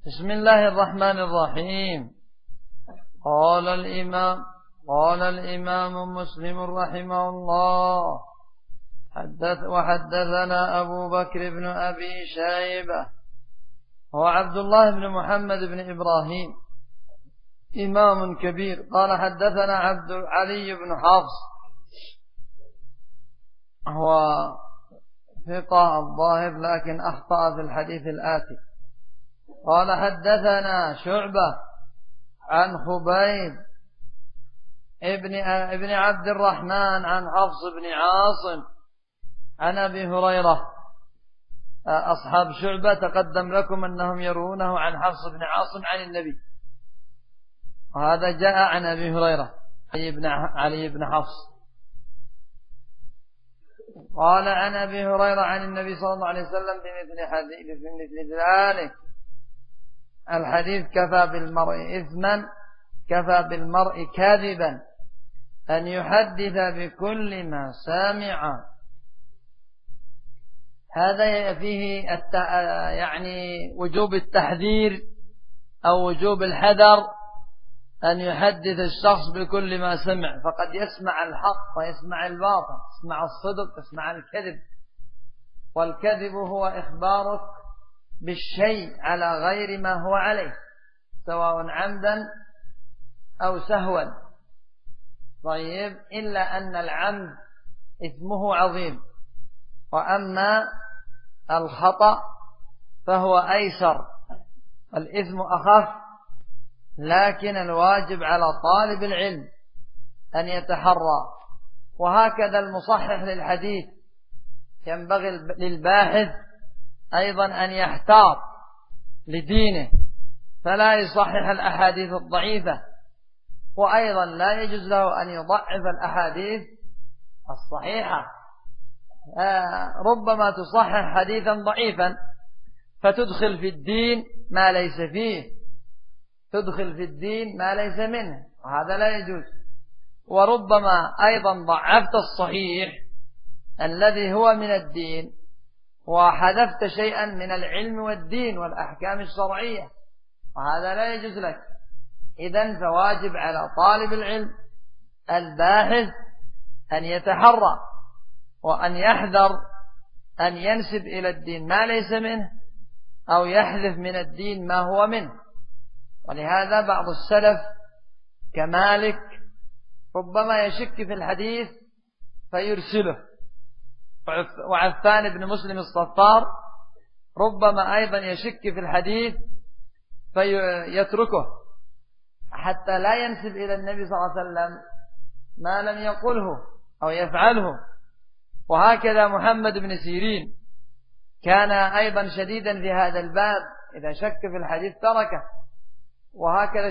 بسم الله الرحمن الرحيم. قال الإمام مسلم رحمه الله: وحدثنا أبو بكر بن أبي شيبة هو عبد الله بن محمد بن إبراهيم، إمام كبير. قال حدثنا علي بن حفص، هو ثقة الظاهر لكن أخطأ في الحديث الآتي. قال حدثنا شعبة عن خبيب ابن عبد الرحمن عن حفص بن عاصم عن أبي هريرة. أصحاب شعبة تقدم لكم أنهم يروونه عن حفص بن عاصم عن النبي، وهذا جاء عن أبي هريرة علي بن حفص. قال عن أبي هريرة عن النبي صلى الله عليه وسلم بمثل ذلك الحديث: كفى بالمرء إثما، كفى بالمرء كاذبا أن يحدث بكل ما سامع. هذا فيه يعني وجوب التحذير أو وجوب الحذر أن يحدث الشخص بكل ما سمع، فقد يسمع الحق ويسمع الباطل، يسمع الصدق يسمع الكذب. والكذب هو إخبارك بالشيء على غير ما هو عليه، سواء عمدا أو سهوا. طيب، إلا أن العمد إثمه عظيم، وأما الخطأ فهو أيسر، الإثم أخف. لكن الواجب على طالب العلم أن يتحرى، وهكذا المصحح للحديث ينبغي للباحث أيضا أن يحتاط لدينه، فلا يصحح الأحاديث الضعيفة، وأيضا لا يجوز له أن يضعف الأحاديث الصحيحة. ربما تصحح حديثا ضعيفا فتدخل في الدين ما ليس فيه، تدخل في الدين ما ليس منه، وهذا لا يجوز. وربما أيضا ضعفت الصحيح الذي هو من الدين وحذفت شيئا من العلم والدين والأحكام الشرعية، وهذا لا يجوز لك. إذن فواجب على طالب العلم الباحث أن يتحرى وأن يحذر أن ينسب إلى الدين ما ليس منه أو يحذف من الدين ما هو منه. ولهذا بعض السلف كمالك ربما يشك في الحديث فيرسله، وعفان بن مسلم الصفار ربما أيضا يشك في الحديث فيتركه حتى لا ينسب إلى النبي صلى الله عليه وسلم ما لم يقله أو يفعله. وهكذا محمد بن سيرين كان أيضا شديدا في هذا الباب، إذا شك في الحديث تركه. وهكذا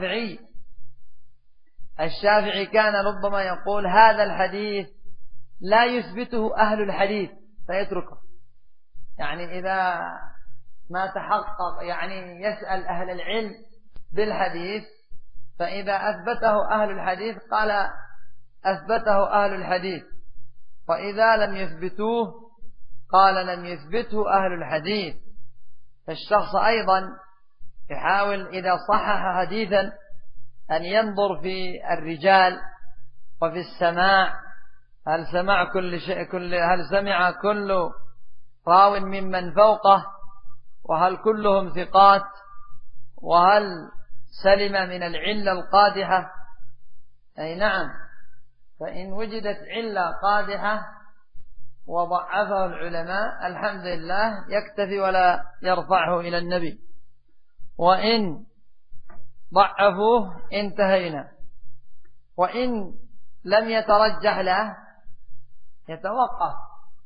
الشافعي كان ربما يقول هذا الحديث لا يثبته أهل الحديث فيتركه، يعني إذا ما تحقق يعني يسأل أهل العلم بالحديث، فإذا أثبته أهل الحديث قال أثبته أهل الحديث، وإذا لم يثبتوه قال لم يثبته أهل الحديث. فالشخص أيضا يحاول إذا صحح حديثا أن ينظر في الرجال وفي السماع، هل سمع هل سمع كل راو ممن فوقه، وهل كلهم ثقات، وهل سلم من العلة القادحة. أي نعم، فإن وجدت علة قادحة وضعفه العلماء الحمد لله يكتفي ولا يرفعه إلى النبي، وإن ضعفوه انتهينا. وإن لم يترجح له يتوقف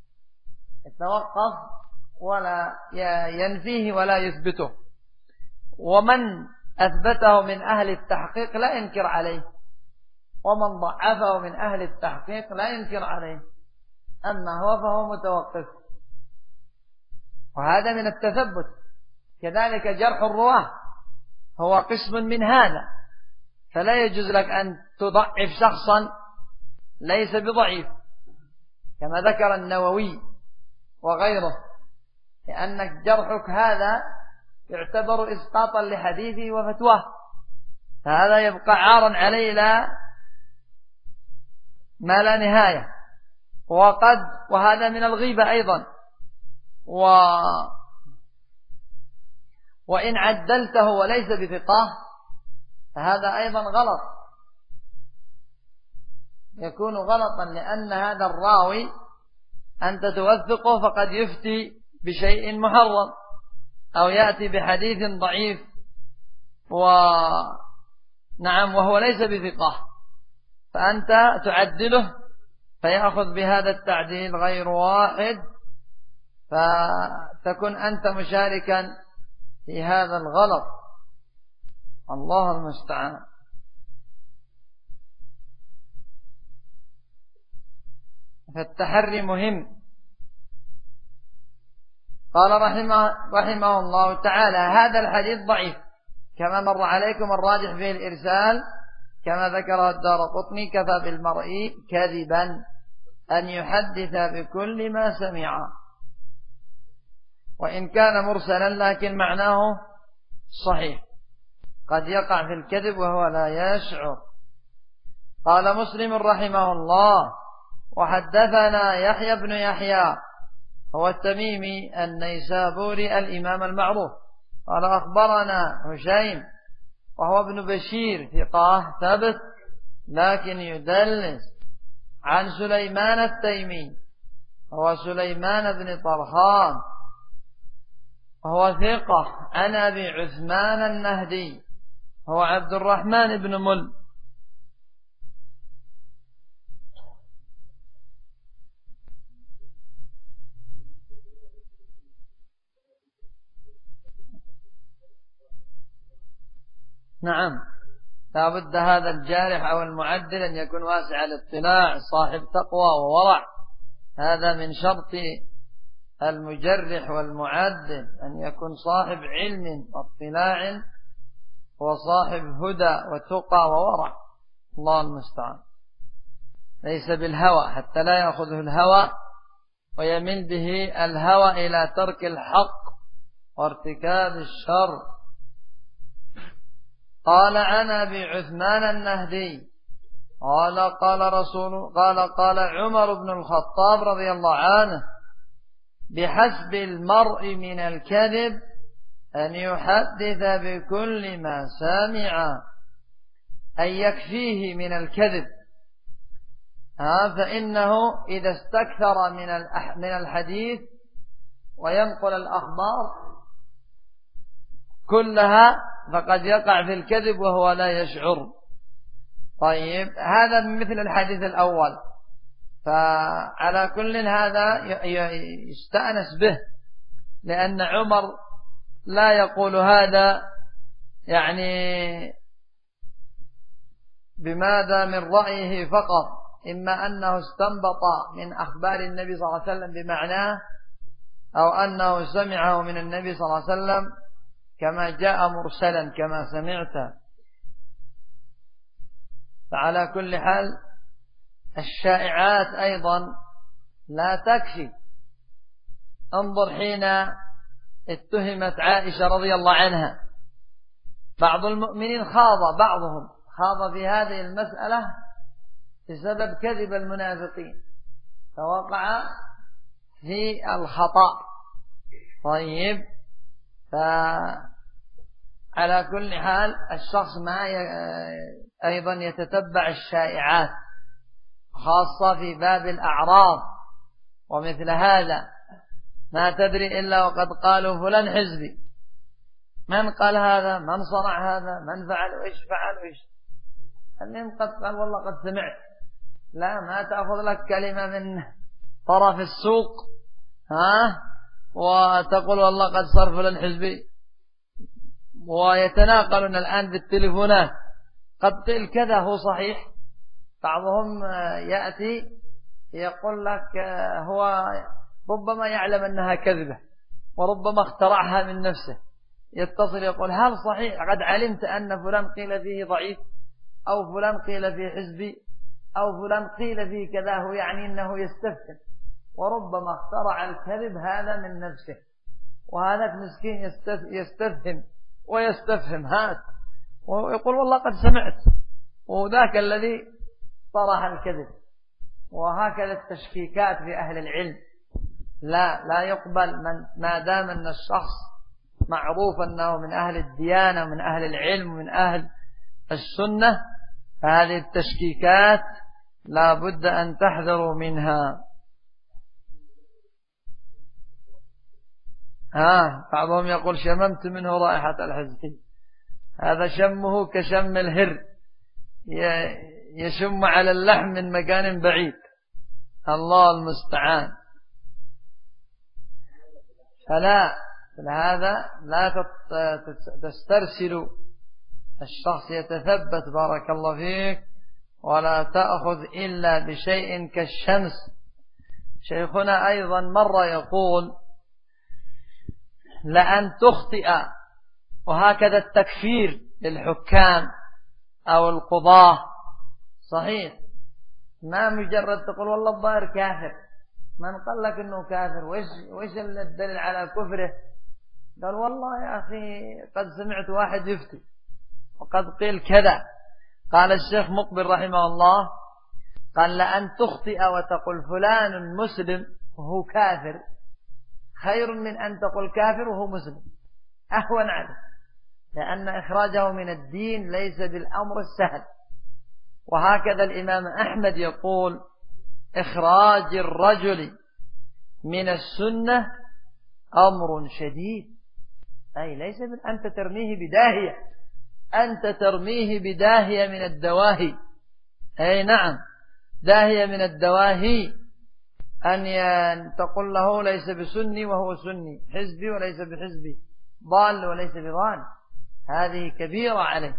ولا ينفيه ولا يثبته. ومن أثبته من أهل التحقيق لا ينكر عليه، ومن ضعفه من أهل التحقيق لا ينكر عليه، أما هو فهو متوقف، وهذا من التثبت. كذلك جرح الرواة هو قسم من هذا، فلا يجوز لك أن تضعف شخصا ليس بضعيف كما ذكر النووي وغيره، لأنك جرحك هذا يعتبر إسقاطا لحديثه وفتواه، فهذا يبقى عارا عليه لا ما لا نهاية. وهذا من الغيبة أيضا. وإن عدلته وليس بثقة فهذا أيضا غلط، يكون غلطا، لأن هذا الراوي أنت توثقه فقد يفتي بشيء محرم أو يأتي بحديث ضعيف وهو ليس بثقة، فأنت تعدله فيأخذ بهذا التعديل غير واحد، فتكون أنت مشاركا في هذا الغلط. الله المستعان. فالتحري مهم. قال رحمه الله تعالى: هذا الحديث ضعيف كما مر عليكم، الراجح فيه الإرسال كما ذكره الدارقطني. كفى بالمرء كذبا أن يحدث بكل ما سمع، وإن كان مرسلا لكن معناه صحيح، قد يقع في الكذب وهو لا يشعر. قال مسلم رحمه الله: وحدثنا يحيى بن يحيى هو التميمي النيسابوري الإمام المعروف. قال أخبرنا هشيم وهو ابن بشير ثقة ثبت لكن يدلس، عن سليمان التيمي هو سليمان بن طرخان وهو ثقة، عن أبي عثمان النهدي هو عبد الرحمن بن مل. نعم، لا بد هذا الجارح أو المعدل أن يكون واسع الاطلاع، صاحب تقوى وورع. هذا من شرط المجرح والمعدل، أن يكون صاحب علم واطلاع وصاحب هدى وتقى وورع. الله المستعان. ليس بالهوى، حتى لا يأخذه الهوى ويميل به الهوى إلى ترك الحق وارتكاب الشر. قال عن أبي عثمان النهدي قال عمر بن الخطاب رضي الله عنه: بحسب المرء من الكذب أن يحدث بكل ما سمع، أي يكفيه من الكذب، فإنه إذا استكثر من الحديث وينقل الأخبار كلها فقد يقع في الكذب وهو لا يشعر. طيب، هذا مثل الحديث الأول، فعلى كل هذا يستأنس به، لأن عمر لا يقول هذا يعني بماذا من رأيه فقط، إما أنه استنبط من أخبار النبي صلى الله عليه وسلم بمعناه، أو أنه سمعه من النبي صلى الله عليه وسلم كما جاء مرسلا كما سمعت. فعلى كل حال الشائعات أيضا لا تكفي. انظر حين اتهمت عائشة رضي الله عنها، بعض المؤمنين بعضهم خاض في هذه المسألة بسبب كذب المنافقين، فوقع في الخطأ. طيب، فعلى كل حال الشخص ما أيضا يتتبع الشائعات، خاصة في باب الأعراض ومثل هذا. ما تدري إلا وقد قالوا فلان حزبي، من قال هذا؟ من صنع هذا؟ من فعل وإيش فعل وإيش؟ المهم قد قال والله قد سمعت. لا، ما تأخذ لك كلمة من طرف السوق وتقول والله قد صار فلان حزبي. ويتناقلون الآن بالتليفونات، قد قيل كذا هو صحيح. بعضهم يأتي يقول لك هو ربما يعلم أنها كذبة وربما اخترعها من نفسه، يتصل يقول هل صحيح قد علمت أن فلان قيل فيه ضعيف، أو فلان قيل فيه حزبي، أو فلان قيل فيه كذا، هو يعني أنه يستفتن، وربما اخترع الكذب هذا من نفسه. وهذاك مسكين يستفهم ويستفهم هات ويقول والله قد سمعت، وذاك الذي طرح الكذب. وهكذا التشكيكات في أهل العلم لا يقبل ما دام أن الشخص معروف أنه من أهل الديانة ومن أهل العلم ومن أهل السنة، فهذه التشكيكات لا بد أن تحذروا منها. بعضهم يقول شممت منه رائحة الحزب، هذا شمه كشم الهر، يشم على اللحم من مكان بعيد، الله المستعان. فهذا لا تسترسل الشخص، يتثبت بارك الله فيك، ولا تأخذ إلا بشيء كالشمس. شيخنا أيضا مرة يقول لأن تخطئ، وهكذا التكفير للحكام أو القضاة صحيح، ما مجرد تقول والله الظاهر كافر، من قال لك انه كافر؟ وإيش الدليل على كفره؟ قال والله يا أخي قد سمعت واحد يفتي وقد قيل كذا. قال الشيخ مقبل رحمه الله قال لأن تخطئ وتقول فلان مسلم وهو كافر خير من أن تقول كافر وهو مسلم، أهون عليه، لأن إخراجه من الدين ليس بالأمر السهل. وهكذا الإمام أحمد يقول إخراج الرجل من السنة أمر شديد، أي ليس أنت ترميه بداهية، أنت ترميه بداهية من الدواهي، أي نعم داهية من الدواهي، أن تقول له ليس بسني وهو سني، حزبي وليس بحزبي، ضال وليس بضال، هذه كبيرة عليه،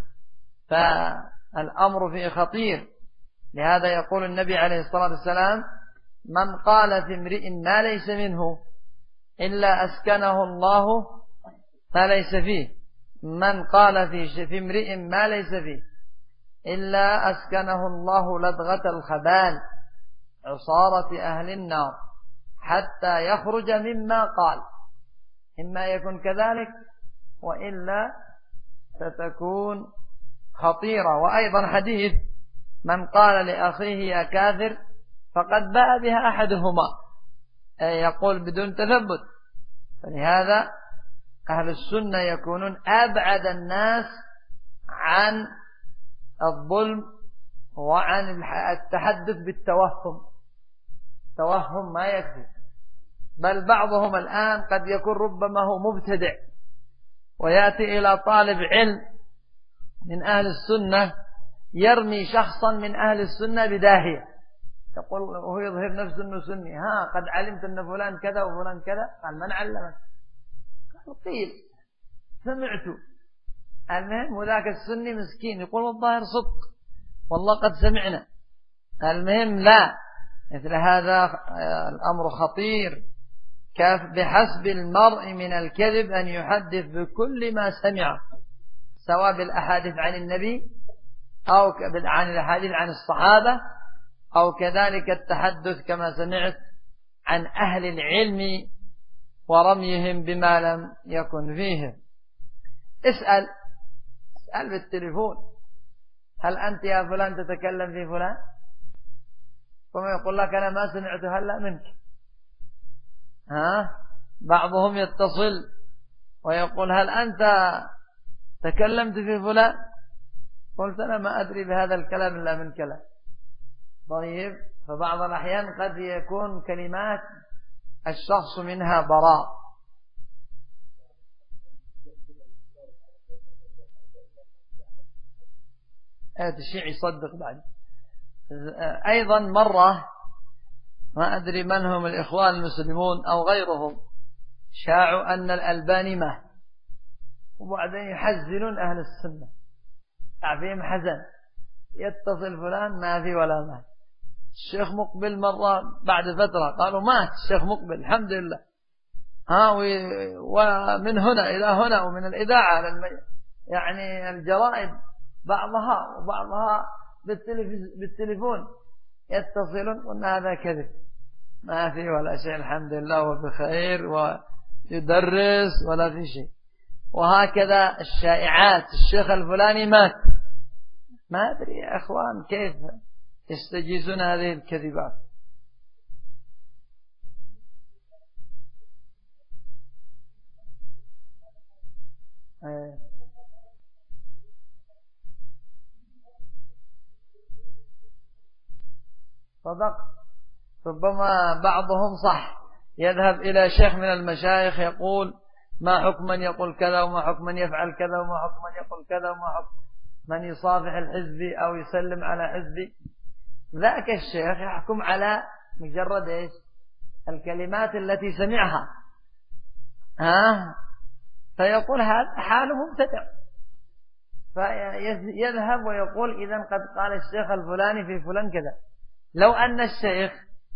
فالأمر فيه خطير. لهذا يقول النبي عليه الصلاة والسلام من قال في امرئ ما ليس منه إلا أسكنه الله ما ليس فيه، من قال في امرئ ما ليس فيه إلا أسكنه الله لدغة الخبال عصارة أهل النار حتى يخرج مما قال، إما يكون كذلك وإلا ستكون خطيرة. وأيضا حديث من قال لأخيه يا كافر فقد باء بها أحدهما، أي يقول بدون تثبت. فلهذا أهل السنة يكونون أبعد الناس عن الظلم وعن التحدث بالتوهم، توهم ما يكفي، بل بعضهم الآن قد يكون ربما هو مبتدع ويأتي إلى طالب علم من أهل السنة يرمي شخصا من أهل السنة بداهية، يقول وهو يظهر نفسه أنه سني، قد علمت أن فلان كذا وفلان كذا، قال من علمك؟ قال قيل سمعت. المهم وذاك السني مسكين يقول والظاهر صدق والله قد سمعنا. المهم لا، مثل هذا الأمر خطير. بحسب المرء من الكذب أن يحدث بكل ما سمع، سواء بالأحاديث عن النبي أو عن الأحاديث عن الصحابة، أو كذلك التحدث كما سمعت عن أهل العلم ورميهم بما لم يكن فيه. اسأل بالتليفون هل أنت يا فلان تتكلم في فلان؟ ثم يقول لك أنا ما سمعت هلا منك. بعضهم يتصل ويقول هل أنت تكلمت في فلان؟ قلت أنا ما أدري بهذا الكلام إلا من كلام. طيب، فبعض الأحيان قد يكون كلمات الشخص منها براء. الشيء يصدق بعد. أيضا مرة ما أدري من هم الإخوان المسلمون أو غيرهم شاعوا أن الألباني مات، وبعدين يحزنون أهل السنة، فيهم حزن، يتصل فلان ما في ولا مات. الشيخ مقبل مرة بعد فترة قالوا مات الشيخ مقبل الحمد لله، ومن هنا إلى هنا، ومن الإذاعة يعني الجرائد بعضها وبعضها بالتليفون يتصلون وأن هذا كذب، ما في ولا شيء الحمد لله وبخير يدرس ولا في شيء. وهكذا الشائعات، الشيخ الفلاني مات، ما أدري يا أخوان كيف يستجيزون هذه الكذبات. صدق. ربما بعضهم صح يذهب إلى شيخ من المشايخ يقول ما حكم من يقول كذا، وما حكم من يفعل كذا، وما حكم من يقول كذا، وما حكم من يصافح الحزبي أو يسلم على حزبي. ذاك الشيخ يحكم على مجرد إيش؟ الكلمات التي سمعها، فيقول هذا حاله مبتدع، فيذهب ويقول إذن قد قال الشيخ الفلاني في فلان كذا. لو أن الشيخ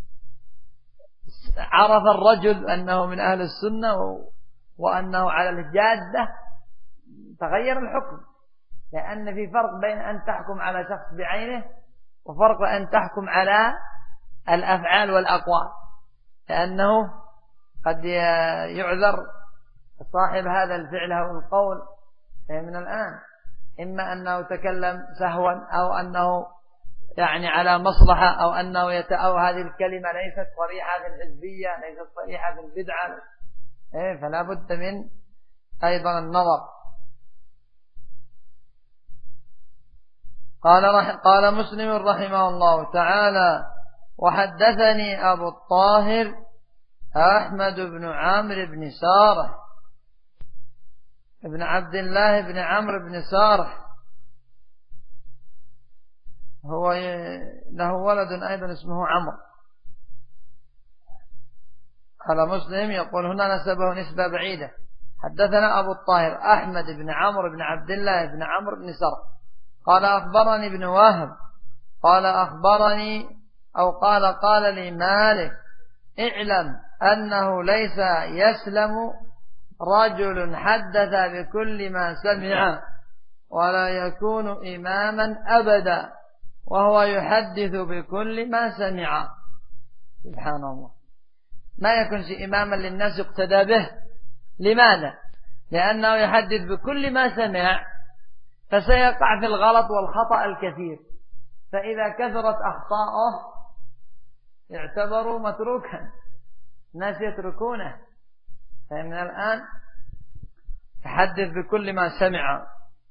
عرف الرجل أنه من أهل السنة وأنه على الجادة تغير الحكم، لأن في فرق بين أن تحكم على شخص بعينه وفرق أن تحكم على الأفعال والأقوال، لأنه قد يعذر صاحب هذا الفعل أو القول من الآن، إما أنه تكلم سهوا أو أنه يعني على مصلحة أو هذه الكلمة ليست صريحة في الحزبية، ليست صريحة في البدعة، فلا بد من أيضا النظر. قال مسلم رحمه الله تعالى: وحدثني أبو الطاهر أحمد بن عمرو بن سارح ابن عبد الله بن عمرو بن سارح، هو له ولد أيضا اسمه عمرو. قال مسلم يقول هنا نسبه نسبة بعيدة: حدثنا أبو الطاهر أحمد بن عمرو بن عبد الله بن عمرو بن سارح قال أخبرني ابن وهب قال أخبرني أو قال لي مالك: اعلم أنه ليس يسلم رجل حدث بكل ما سمع ولا يكون إماما أبدا وهو يحدث بكل ما سمع. سبحان الله، ما يكونش إماما للناس يقتدى به. لماذا؟ لأنه يحدث بكل ما سمع، فسيقع في الغلط والخطأ الكثير، فإذا كثرت أخطاءه يعتبر متروكا، الناس يتركونه. فمن الآن يحدث بكل ما سمع.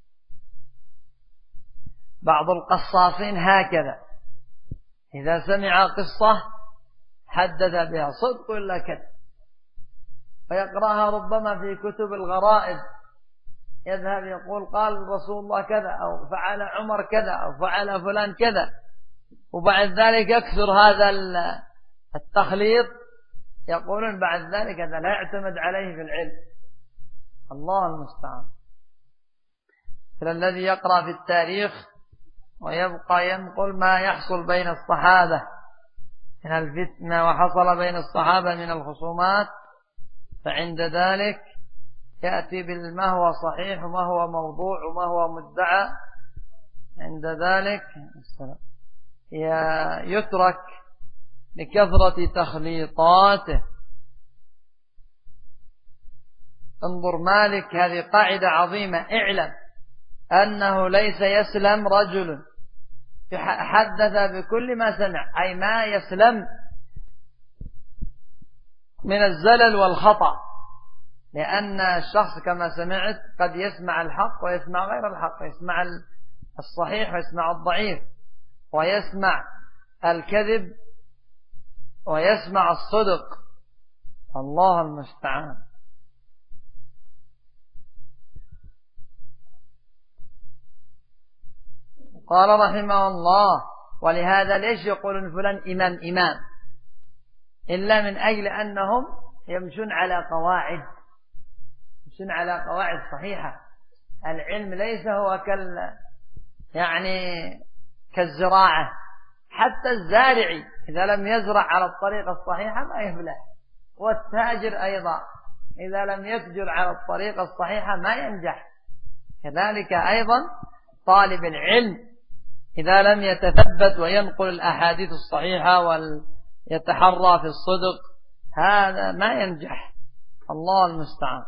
بعض القصاصين هكذا، إذا سمع قصة حدث بها صدق ولا كذب، ويقرأها ربما في كتب الغرائب، يذهب يقول قال رسول الله كذا أو فعل عمر كذا أو فعل فلان كذا، وبعد ذلك يكثر هذا التخليط. يقولون بعد ذلك هذا لا يعتمد عليه في العلم. الله المستعان. فالذي يقرأ في التاريخ ويبقى ينقل ما يحصل بين الصحابة من الفتنة وحصل بين الصحابة من الخصومات، فعند ذلك يأتي بما هو صحيح وما هو موضوع وما هو مدعى، عند ذلك يترك لكثرة تخليطاته. انظر مالك، هذه قاعدة عظيمة: اعلم أنه ليس يسلم رجل حدث بكل ما سمع، أي ما يسلم من الزلل والخطأ، لأن الشخص كما سمعت قد يسمع الحق ويسمع غير الحق، يسمع الصحيح ويسمع الضعيف، ويسمع الكذب ويسمع الصدق. الله المستعان. قال رحمه الله: ولهذا ليش يقولون فلان إمام؟ إلا من أجل أنهم يمشون على قواعد صحيحة. العلم ليس هو كالزراعة، حتى الزارعي إذا لم يزرع على الطريقة الصحيحة ما يفلح، والتاجر أيضا إذا لم يتجر على الطريقة الصحيحة ما ينجح. كذلك أيضا طالب العلم إذا لم يتثبت وينقل الأحاديث الصحيحة ويتحرى في الصدق هذا ما ينجح. الله المستعان.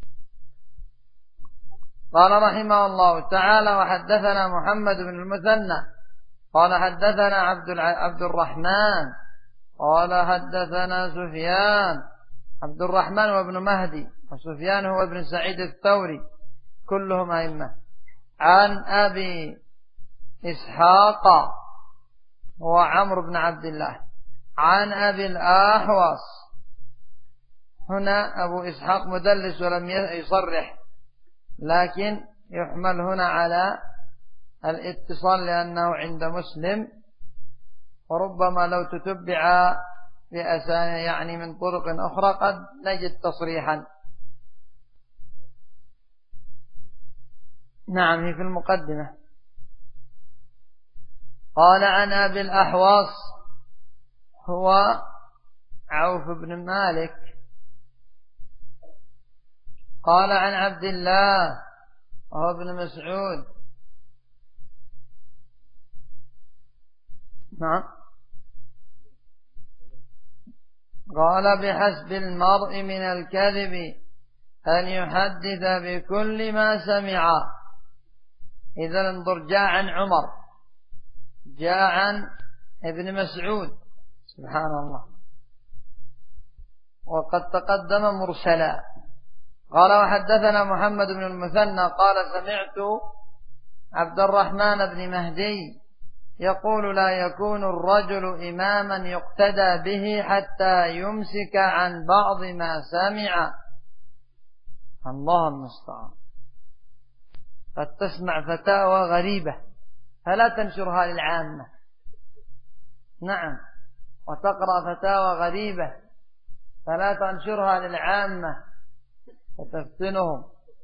قال رحمه الله تعالى: وحدثنا محمد بن المثنى قال حدثنا عبد الرحمن قال حدثنا سفيان. عبد الرحمن وابن مهدي، وسفيان هو ابن سعيد الثوري، كلهم أئمة. عن أبي إسحاق هو عمرو بن عبد الله، عن أبي الأحوص. هنا أبو إسحاق مدلس ولم يصرح، لكن يحمل هنا على الاتصال لأنه عند مسلم، وربما لو تتبع بأسانيد يعني من طرق أخرى قد نجد تصريحا. نعم، هي في المقدمة. قال عن أبي الأحوص هو عوف بن مالك. قال عن عبد الله وهو ابن مسعود. نعم. قال: بحسب المرء من الكذب أن يحدث بكل ما سمع. إذا انظر، جاء عن عمر، جاء عن ابن مسعود، سبحان الله، وقد تقدم مرسلا. قال: وحدثنا محمد بن المثنى قال: سمعت عبد الرحمن بن مهدي يقول: لا يكون الرجل إماما يقتدى به حتى يمسك عن بعض ما سمع. الله المستعان. قد تسمع فتاوى غريبة فلا تنشرها للعامة. نعم، وتقرأ فتاوى غريبة فلا تنشرها للعامة فتفتنهم.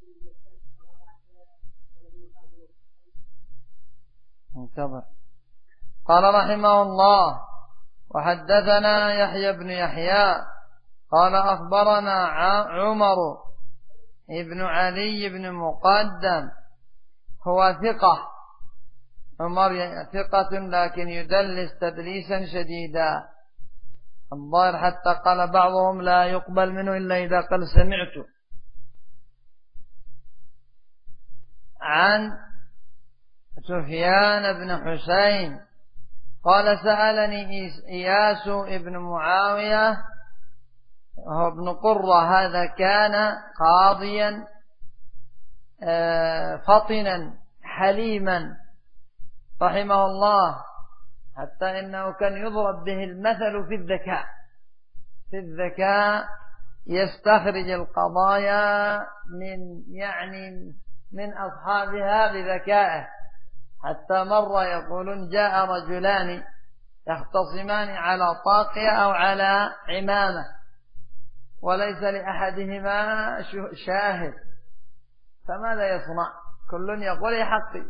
انتظر. قال رحمه الله: وحدثنا يحيى بن يحيى قال: أخبرنا عمر ابن علي بن مقدم، هو ثقة. عمر ثقة لكن يدلس تدليسا شديدا، الظاهر حتى قال بعضهم لا يقبل منه إلا إذا قال سمعت. عن سفيان بن حسين قال: سألني إياس ابن معاوية وهو ابن قرة، هذا كان قاضيا فطنا حليما رحمه الله، حتى إنه كان يضرب به المثل في الذكاء. في الذكاء يستخرج القضايا من أصحابها بذكائه، حتى مرة يقولون: جاء رجلان يختصمان على طاقية أو على عمامة وليس لأحدهما شاهد، فماذا يصنع؟ كل يقول يا حقي.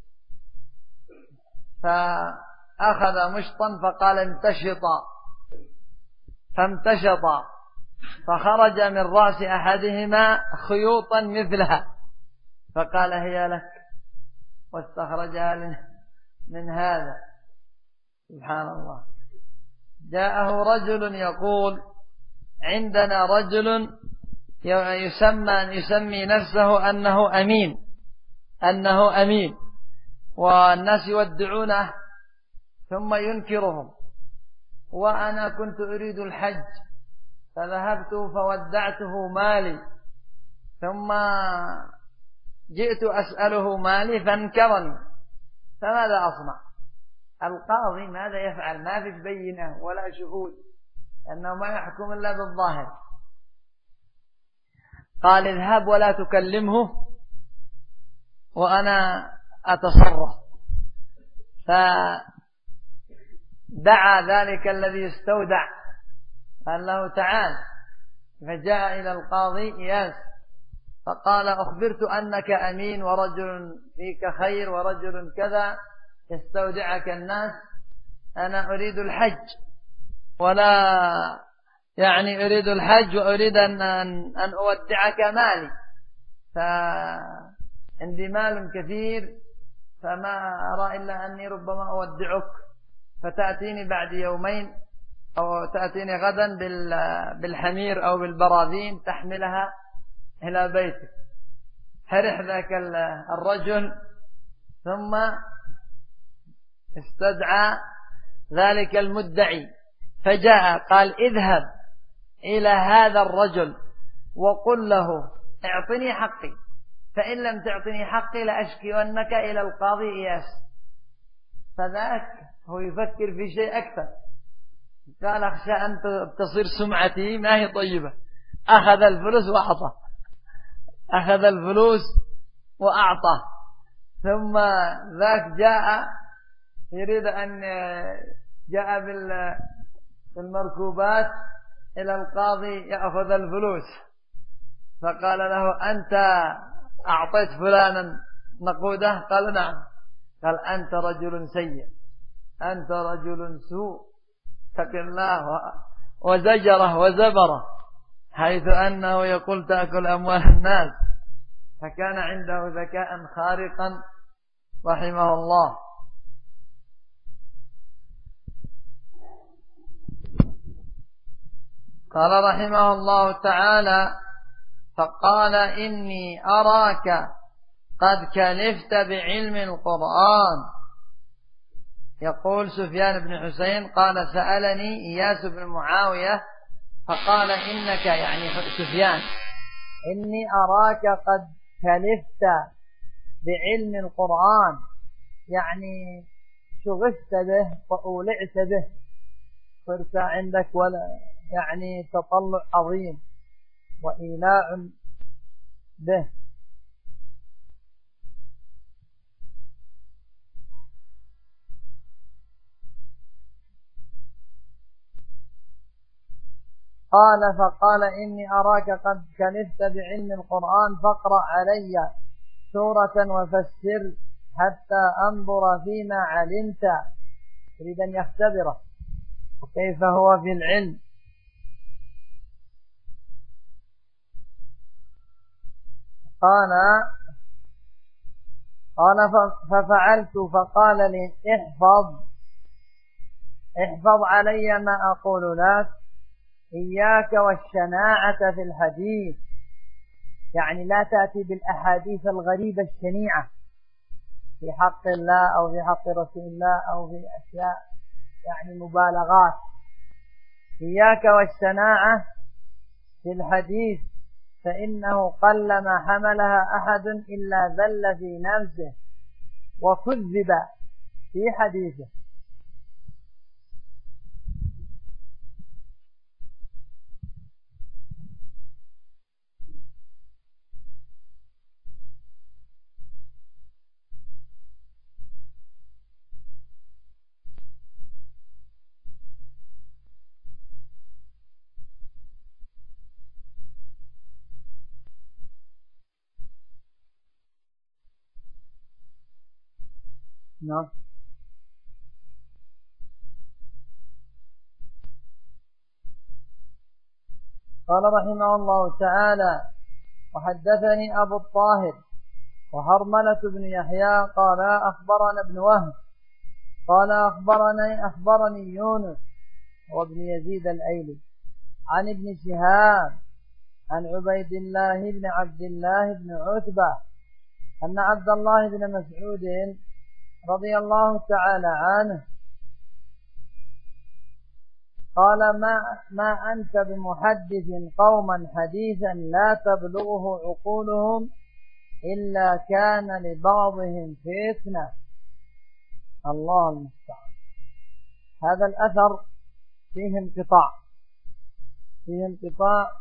فأخذ مشطا فقال: امتشطا، فامتشطا، فخرج من رأس أحدهما خيوطا مثلها، فقال: هي لك، واستخرجها من هذا. سبحان الله. جاءه رجل يقول: عندنا رجل يسمي نفسه أنه أمين، والناس يودعونه ثم ينكرهم، وأنا كنت أريد الحج فذهبت فودعته مالي، ثم جئت أسأله مالي فانكرني، فماذا أصنع؟ القاضي ماذا يفعل؟ ما في بينة ولا شهود، لأنه ما يحكم إلا بالظاهر. قال: اذهب ولا تكلمه وأنا أتصرف. فدعا ذلك الذي استودع، قال له: تعال. فجاء إلى القاضي إياس فقال: أخبرت أنك أمين ورجل فيك خير ورجل كذا يستودعك الناس، أنا أريد الحج، ولا أريد الحج وأريد أن أودعك مالي، فعندي مال كثير فما أرى إلا أني ربما أودعك فتأتيني بعد يومين أو تأتيني غدا بالحمير أو بالبراذين تحملها إلى بيتك. فرح ذاك الرجل، ثم استدعى ذلك المدعي فجاء قال اذهب إلى هذا الرجل وقل له اعطني حقي، فإن لم تعطني حقي لأشكينك إلى القاضي إياس. فذاك هو يفكر في شيء أكثر، قال أخشى أن تصير سمعتي ما هي طيبة. أخذ الفلوس وأعطى، أخذ الفلوس وأعطى. ثم ذاك جاء يريد أن جاء بالمركوبات إلى القاضي يأخذ الفلوس، فقال له أنت أعطيت فلانا نقوده؟ قال نعم. قال أنت رجل سيء، أنت رجل سوء، اتق الله. وزجره وزبره، حيث أنه يقول تأكل أموال الناس. فكان عنده ذكاء خارقا رحمه الله. قال رحمه الله تعالى: فقال إني أراك قد كلفت بعلم القرآن. يقول سفيان بن حسين قال سألني إياس بن معاوية فقال إنك، يعني سفيان، إني أراك قد كلفت بعلم القرآن، يعني شغفت به وأولعت به، صرت عندك ولا يعني تطلع عظيم وإيلاع به. قال فقال إني أراك قد كلفت بعلم القرآن فاقرأ علي سورة وفسر حتى أنظر فيما علمت. يريد أن يختبره كيف هو في العلم. قال ففعلت، فقال لي احفظ علي ما أقول لك، إياك والشناعة في الحديث، يعني لا تأتي بالأحاديث الغريبة الشنيعة في حق الله أو في حق رسول الله أو في أشياء يعني مبالغات. إياك والشناعة في الحديث، فإنه قلما حملها أحد إلا ذل في نفسه وكذب في حديثه. نعم. قال رحمه الله تعالى: وحدثني أبو الطاهر وهرملة بن يحيى قال أخبرنا ابن وهب قال أخبرني يونس وابن يزيد الأيلي عن ابن شهاب عن عبيد الله بن عبد الله بن عتبة أن عبد الله بن مسعود رضي الله تعالى عنه قال ما أنت بمحدث قوما حديثا لا تبلغه عقولهم إلا كان لبعضهم فتنة. الله المستعان. هذا الأثر فيه انقطاع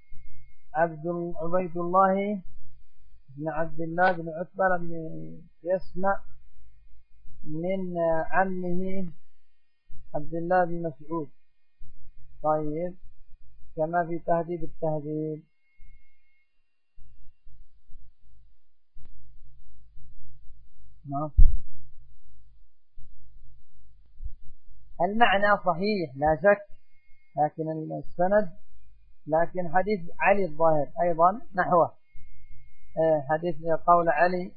عبيد الله بن عبد الله بن عتبة لم يسمع من عمه عبد الله بن مسعود. طيب، كما في تهذيب التهذيب. نعم. المعنى صحيح لا شك، لكن السند، لكن حديث علي الظاهر أيضا نحوه، حديث قول علي: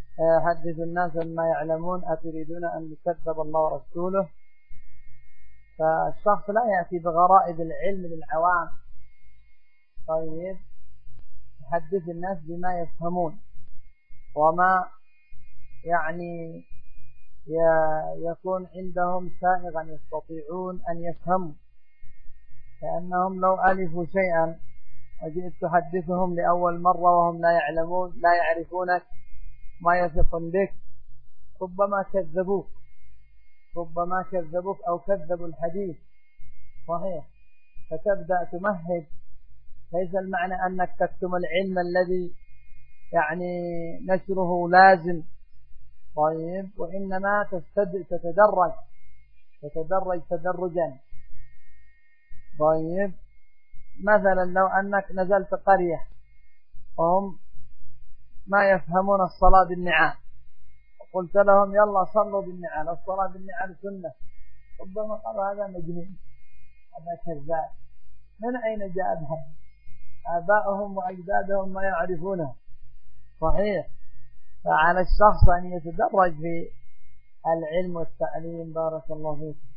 حدث الناس ما يعلمون أتريدون أن يكذب الله ورسوله. فالشخص لا يأتي بغرائب العلم للعوام، طيب يحدث الناس بما يفهمون وما يعني يكون عندهم سائغا يستطيعون أن يفهموا، لأنهم لو ألفوا شيئا وجئت تحدثهم لأول مرة وهم لا يعلمون لا يعرفونك ما يثقون بك ربما كذبوك أو كذبوا الحديث صحيح، فتبدأ تمهد. ليس المعنى أنك تكتم العلم الذي يعني نشره لازم، طيب، وإنما تتدرج تدرجا. طيب مثلا لو أنك نزلت قرية وهم ما يفهمون الصلاة بالنعال وقلت لهم يلا صلوا بالنعال، الصلاة بالنعال سنة، ربما قالوا هذا مجنون، هذا كذاب، من أين جاء بهم؟ آباؤهم وأجدادهم ما يعرفونه، صحيح. فعلى الشخص أن يتدرج في العلم والتعليم. بارك الله فيك.